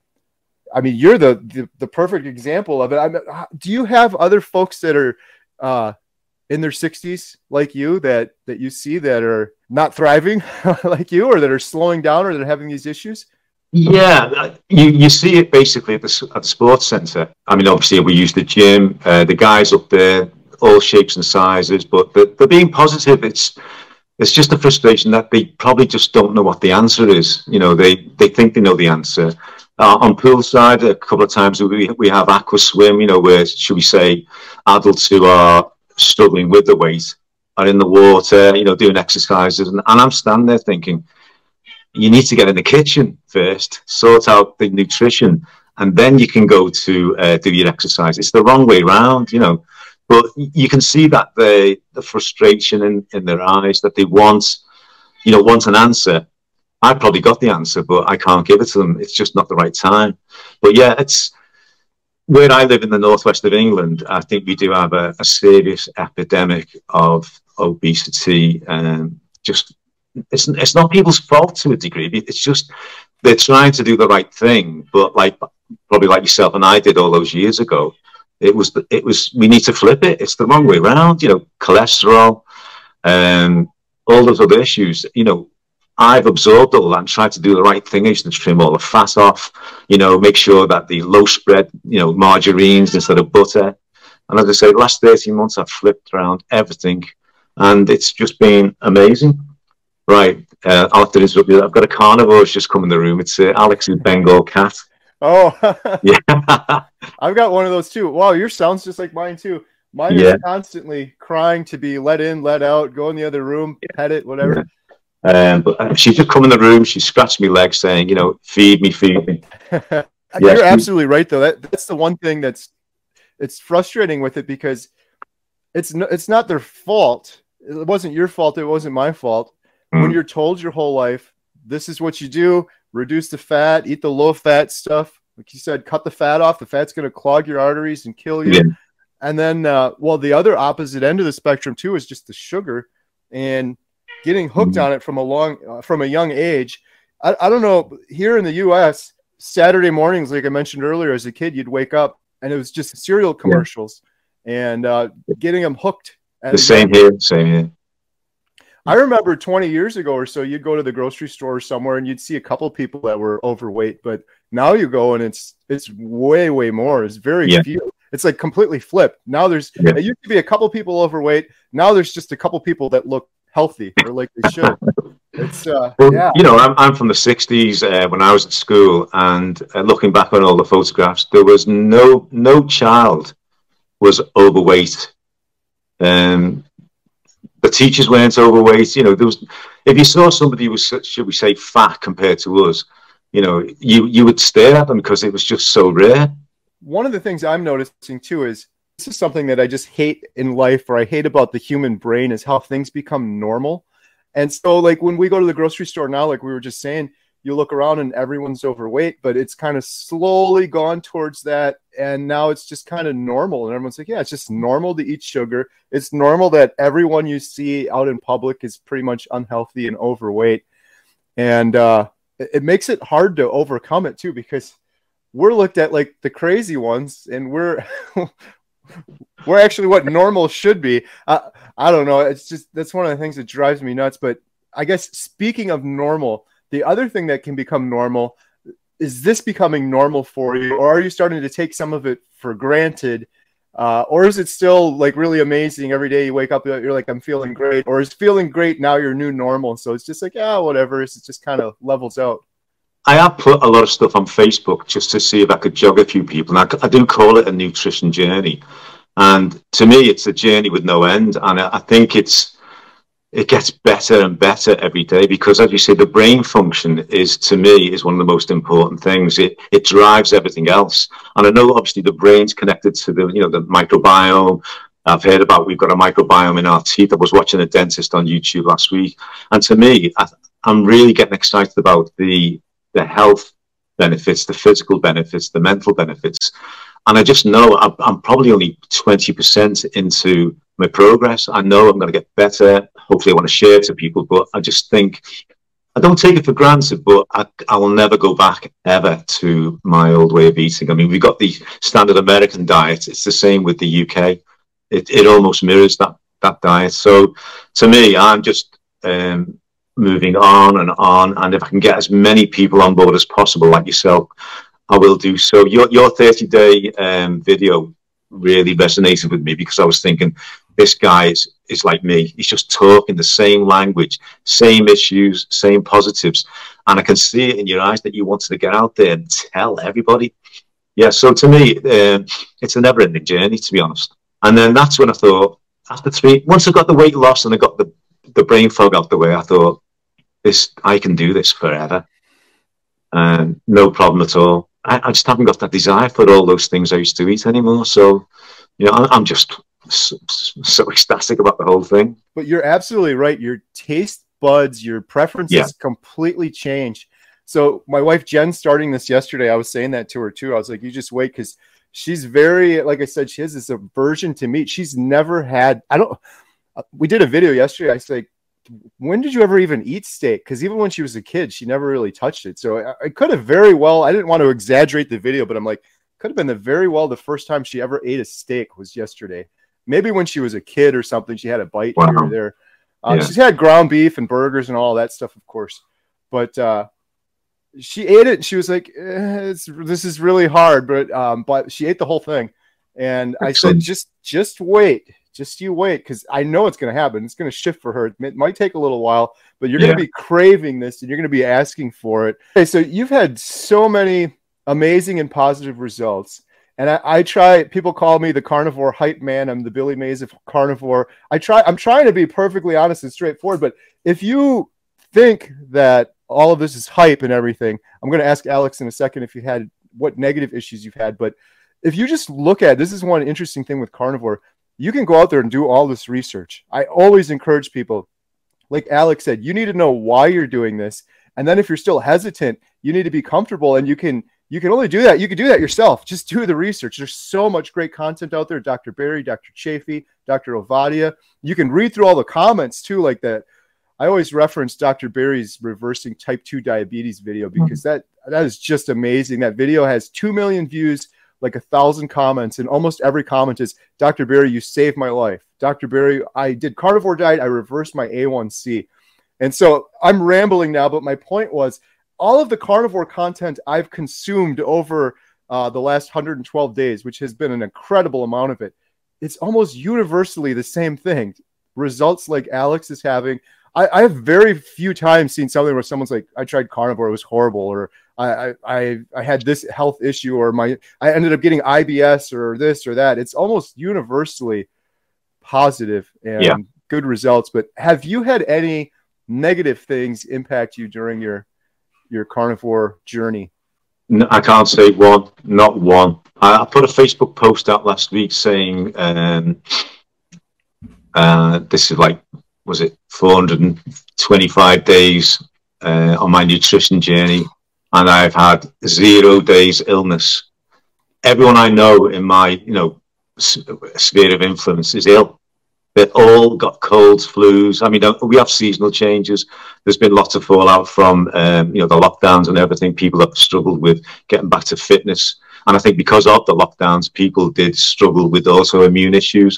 I mean, you're the the, the perfect example of it. I mean, do you have other folks that are uh in their sixties like you that that you see that are not thriving like you, or that are slowing down, or that are having these issues? Yeah, you you see it basically at the at the sports center. I mean, obviously we use the gym, uh, the guys up there, all shapes and sizes, but they're, they're being positive. It's it's just a frustration that they probably just don't know what the answer is. You know, they they think they know the answer. Uh, on poolside, a couple of times we we have aqua swim, you know, where, should we say, adults who are struggling with the weight are in the water, you know, doing exercises. And, and I'm standing there thinking, you need to get in the kitchen first, sort out the nutrition, and then you can go to uh, do your exercise. It's the wrong way round, you know. But you can see that the, the frustration in, in their eyes, that they want, you know, want an answer. I probably got the answer, but I can't give it to them. It's just not the right time. But yeah, it's where I live in the northwest of England. I think we do have a, a serious epidemic of obesity, and just it's it's not people's fault to a degree. It's just they're trying to do the right thing, but like probably like yourself and I did all those years ago. It was it was we need to flip it. It's the wrong way around. You know, cholesterol, and um, all those other issues. You know. I've absorbed all that and tried to do the right thing. I used to trim all the fat off, you know, make sure that the low spread, you know, margarines instead of butter. And as I say, the last thirteen months, I've flipped around everything. And it's just been amazing. Right. Uh, I'll have to interrupt you. I've got a carnivore who's just come in the room. It's uh, Alex's Bengal cat. Oh, yeah. I've got one of those too. Wow, your sounds just like mine too. Mine yeah. is constantly crying to be let in, let out, go in the other room, yeah. pet it, whatever. Yeah. Um, but she's just come in the room. She scratched my leg, saying, "You know, feed me, feed me." You're yeah, absolutely right, though. That that's the one thing that's it's frustrating with it, because it's no, it's not their fault. It wasn't your fault. It wasn't my fault. Mm. When you're told your whole life, this is what you do: reduce the fat, eat the low fat stuff. Like you said, cut the fat off. The fat's going to clog your arteries and kill you. Yeah. And then, uh, well, the other opposite end of the spectrum too is just the sugar and getting hooked on it from a long, uh, from a young age. I, I don't know, here in the U S, Saturday mornings, like I mentioned earlier, as a kid, you'd wake up and it was just cereal commercials yeah. and uh, getting them hooked. The same here, same here. I remember twenty years ago or so, you'd go to the grocery store somewhere and you'd see a couple people that were overweight, but now you go and it's, it's way, way more. It's very yeah. few. It's like completely flipped. Now there's, yeah. there used to be a couple people overweight. Now there's just a couple people that look healthy, or like they should. It's uh well, yeah. you know, I'm, I'm from the sixties uh, when I was at school, and uh, looking back on all the photographs, there was no no child was overweight. Um the teachers weren't overweight. You know, there was, if you saw somebody who was, should we say, fat compared to us, you know, you you would stare at them because it was just so rare. One of the things I'm noticing too is, this is something that I just hate in life, or I hate about the human brain, is how things become normal. And so like when we go to the grocery store now, like we were just saying, you look around and everyone's overweight, but it's kind of slowly gone towards that. And now it's just kind of normal. And everyone's like, yeah, it's just normal to eat sugar. It's normal that everyone you see out in public is pretty much unhealthy and overweight. And uh, it, it makes it hard to overcome it too, because we're looked at like the crazy ones, and we're we're actually what normal should be. Uh, I don't know. It's just, that's one of the things that drives me nuts. But I guess speaking of normal, the other thing that can become normal, is this becoming normal for you, or are you starting to take some of it for granted? Uh, or is it still like really amazing every day you wake up, you're like, I'm feeling great, or is feeling great now your new normal? So it's just like, yeah, whatever. It's just kind of levels out. I have put a lot of stuff on Facebook just to see if I could jog a few people. And I, I do call it a nutrition journey. And to me, it's a journey with no end. And I, I think it's, it gets better and better every day, because as you say, the brain function is, to me, is one of the most important things. It, it drives everything else. And I know obviously the brain's connected to the, you know, the microbiome. I've heard about, we've got a microbiome in our teeth. I was watching a dentist on YouTube last week. And to me, I, I'm really getting excited about the, the health benefits, the physical benefits, the mental benefits. And I just know I'm, I'm probably only twenty percent into my progress. I know I'm going to get better. Hopefully I want to share it to people, but I just think, I don't take it for granted, but I, I will never go back ever to my old way of eating. I mean, we've got the standard American diet. It's the same with the U K. It, it almost mirrors that, that diet. So to me, I'm just, um, moving on and on, and if I can get as many people on board as possible, like yourself, I will do so. Your your thirty day um, video really resonated with me, because I was thinking, this guy is, is like me. He's just talking the same language, same issues, same positives, and I can see it in your eyes that you wanted to get out there and tell everybody. Yeah, so to me, um, it's a never-ending journey, to be honest. And then that's when I thought, after three, once I got the weight loss and I got the the brain fog out the way, I thought, this, I can do this forever. And no problem at all. I, I just haven't got that desire for all those things I used to eat anymore. So, you know, I, I'm just so, so ecstatic about the whole thing. But you're absolutely right. Your taste buds, your preferences yeah. completely change. So my wife, Jen, starting this yesterday, I was saying that to her too. I was like, you just wait, because she's very, like I said, she has this aversion to meat. She's never had, I don't, we did a video yesterday. I said, when did you ever even eat steak? Because even when she was a kid, she never really touched it. So I, I could have very well, I didn't want to exaggerate the video, but I'm like, could have been the very well the first time she ever ate a steak was yesterday. Maybe when she was a kid or something, she had a bite wow. here or there. Uh, yeah. She's had ground beef and burgers and all that stuff, of course. But uh, she ate it and she was like, eh, it's, this is really hard. But um, but she ate the whole thing. And I Excellent. said, just just wait. Just you wait, because I know it's going to happen. It's going to shift for her. It might take a little while, but you're yeah. going to be craving this and you're going to be asking for it. Okay, so you've had so many amazing and positive results. And I, I try, people call me the carnivore hype man. I'm the Billy Mays of carnivore. I try, I'm trying to be perfectly honest and straightforward, but if you think that all of this is hype and everything, I'm going to ask Alex in a second if you had what negative issues you've had. But if you just look at, this is one interesting thing with carnivore, you can go out there and do all this research. I always encourage people, like Alex said, you need to know why you're doing this. And then if you're still hesitant, you need to be comfortable, and you can, you can only do that. You can do that yourself. Just do the research. There's so much great content out there. Doctor Berry, Doctor Chafee, Doctor Ovadia. You can read through all the comments too, like that. I always reference Doctor Berry's reversing type two diabetes video, because that, that is just amazing. That video has two million views, like a thousand comments, and almost every comment is, Doctor Berry, you saved my life. Doctor Berry, I did carnivore diet. I reversed my A one C. And so I'm rambling now, but my point was, all of the carnivore content I've consumed over uh, the last one hundred twelve days, which has been an incredible amount of it, it's almost universally the same thing. Results like Alex is having. I, I have very few times seen something where someone's like, I tried carnivore, it was horrible, or I, I, I had this health issue, or my, I ended up getting I B S or this or that. It's almost universally positive and yeah. good results. But have you had any negative things impact you during your, your carnivore journey? No, I can't say one, not one. I, I put a Facebook post out last week saying, um, uh, this is like, was it four hundred twenty-five days uh, on my nutrition journey, and I've had zero days illness. Everyone I know in my, you know, sphere of influence is ill. They've all got colds, flus. I mean, we have seasonal changes. There's been lots of fallout from, um, you know, the lockdowns and everything. People have struggled with getting back to fitness. And I think because of the lockdowns, people did struggle with autoimmune issues.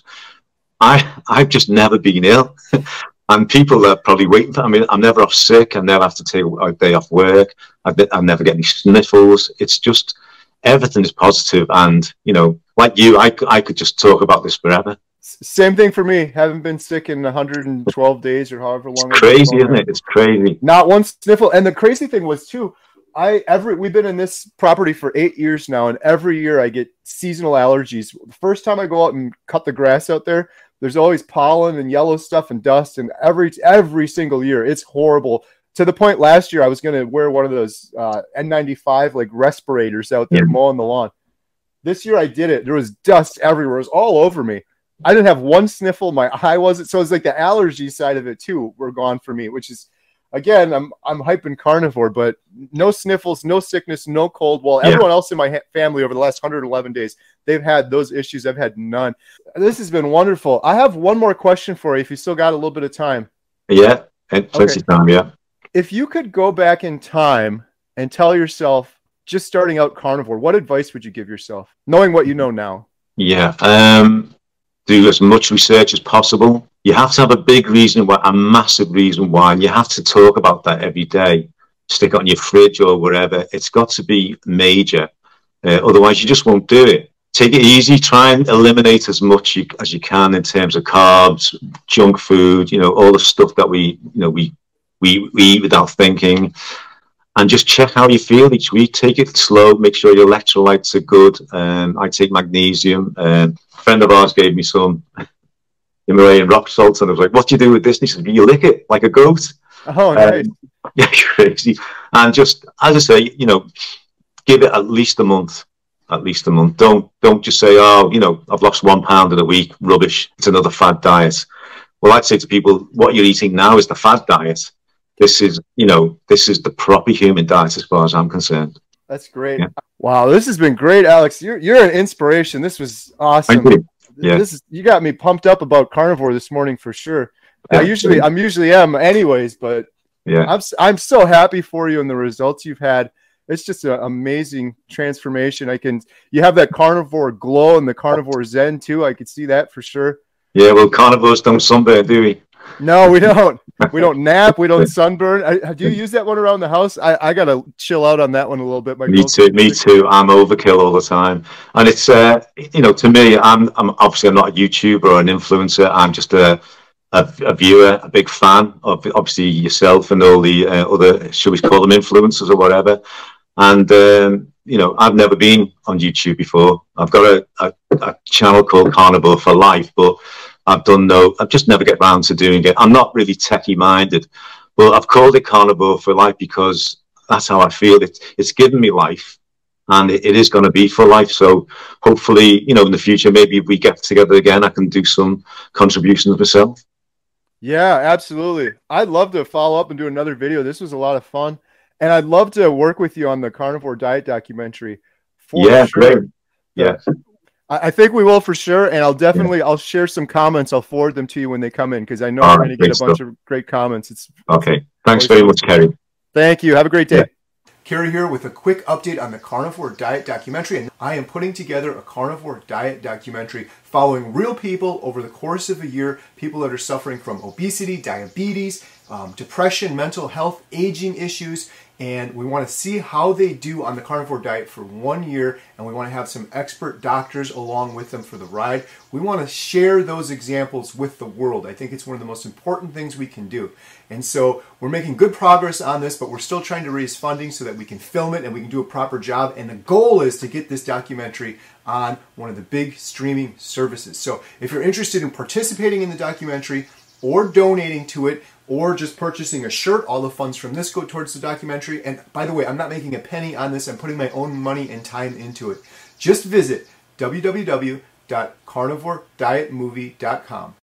I, I've just never been ill. And people are probably waiting for, I mean, I'm never off sick. I never have to take a day off work. I, I never get any sniffles. It's just, everything is positive. And, you know, like you, I, I could just talk about this forever. Same thing for me. Haven't been sick in one hundred twelve days or however long. It's crazy, isn't it? It's crazy. Not one sniffle. And the crazy thing was too, I every we've been in this property for eight years now, and every year I get seasonal allergies. The first time I go out and cut the grass out there, there's always pollen and yellow stuff and dust, and every every single year it's horrible. To the point last year I was going to wear one of those uh, N ninety-five like respirators out there yeah. mowing the lawn. This year I did it. There was dust everywhere. It was all over me. I didn't have one sniffle. My eye wasn't. So it's like the allergy side of it too were gone for me, which is, again, I'm I'm hyping carnivore, but no sniffles, no sickness, no cold. While yeah. everyone else in my family over the last one hundred eleven days, they've had those issues. I've had none. This has been wonderful. I have one more question for you, if you still got a little bit of time. Yeah, and plenty of time. Yeah. If you could go back in time and tell yourself, just starting out carnivore, what advice would you give yourself, knowing what you know now? Yeah. Um. Do as much research as possible. You have to have a big reason why, a massive reason why, and you have to talk about that every day. Stick it on your fridge or wherever. It's got to be major. Uh, otherwise, you just won't do it. Take it easy. Try and eliminate as much you, as you can in terms of carbs, junk food, you know, all the stuff that we, you know, we, we, we eat without thinking. And just check how you feel each week. Take it slow. Make sure your electrolytes are good. Um, I take magnesium. Um, a friend of ours gave me some Himalayan rock salt, and I was like, "What do you do with this?" And he said, "You lick it like a goat." Oh, nice. Um, yeah, crazy. And just as I say, you know, give it at least a month. At least a month. Don't don't just say, "Oh, you know, I've lost one pound in a week. Rubbish. It's another fad diet." Well, I'd say to people, what you're eating now is the fad diet. This is, you know, this is the proper human diet as far as I'm concerned. That's great. Yeah. Wow, this has been great, Alex. You're you're an inspiration. This was awesome. Thank you. Yeah. This is, you got me pumped up about carnivore this morning for sure. Yeah. I usually I'm usually am anyways, but yeah, I'm I'm so happy for you and the results you've had. It's just an amazing transformation. I can you have that carnivore glow and the carnivore zen too. I could see that for sure. Yeah, well, carnivores don't sunburn, do we? No, we don't. We don't nap. We don't sunburn. I, do you use that one around the house? I, I gotta chill out on that one a little bit. My Me too. Me too. I'm overkill all the time, and it's uh, you know, to me, I'm I'm obviously I'm not a YouTuber or an influencer. I'm just a a, a viewer, a big fan of obviously yourself and all the uh, other, should we call them influencers or whatever. And um, you know, I've never been on YouTube before. I've got a, a, a channel called Carnivore for Life, but I've done no, I've just never get round to doing it. I'm not really techie minded, but I've called it Carnivore for Life because that's how I feel. It, it's given me life, and it, it is going to be for life. So hopefully, you know, in the future, maybe if we get together again, I can do some contributions myself. Yeah, absolutely. I'd love to follow up and do another video. This was a lot of fun. And I'd love to work with you on the carnivore diet documentary. For yeah, sure. great. Yeah. I think we will for sure. And I'll definitely, yeah. I'll share some comments. I'll forward them to you when they come in, because I know I'm going to get a bunch stuff. of great comments. It's okay. Thanks very much, Kerry. Thank you. Have a great day. Yeah. Kerry here with a quick update on the carnivore diet documentary. And I am putting together a carnivore diet documentary following real people over the course of a year, people that are suffering from obesity, diabetes, um, depression, mental health, aging issues, and we want to see how they do on the carnivore diet for one year, and we want to have some expert doctors along with them for the ride. We want to share those examples with the world. I think it's one of the most important things we can do. And so we're making good progress on this, but we're still trying to raise funding so that we can film it and we can do a proper job. And the goal is to get this documentary on one of the big streaming services. So if you're interested in participating in the documentary or donating to it, or just purchasing a shirt, all the funds from this go towards the documentary. And by the way, I'm not making a penny on this. I'm putting my own money and time into it. Just visit w w w dot carnivore diet movie dot com.